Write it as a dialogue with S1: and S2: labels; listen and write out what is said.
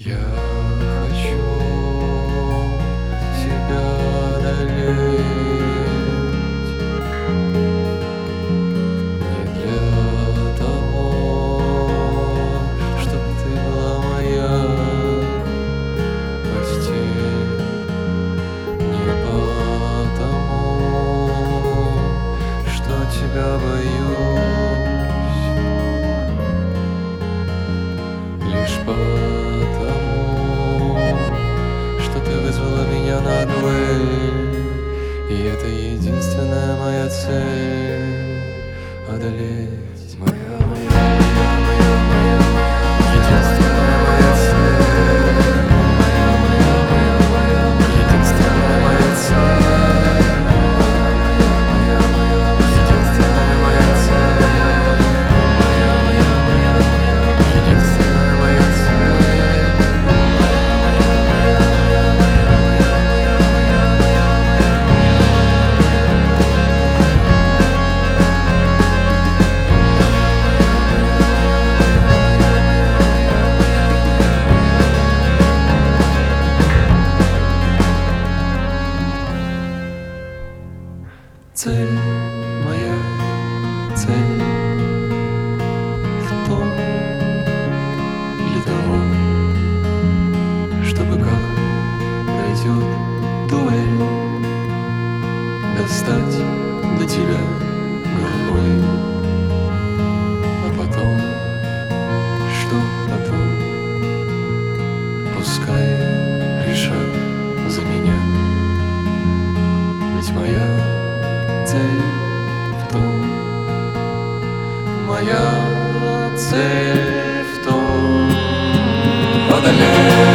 S1: Я хочу тебя одолеть не для того, чтоб ты была моя постель, не потому, что тебя боюсь, лишь потому, что ты вызвала меня на дуэль, и это единственная моя цель — одолеть. Моя единственная моя цель, единственная моя цель, единственная моя цель, единственная моя цель. Цель моя, цель в том, для того, чтобы как пройдет дуэль, достать до тебя головой, а потом, что потом, пускай решат за меня, ведь моя цель в том, моя цель в том — одолеть.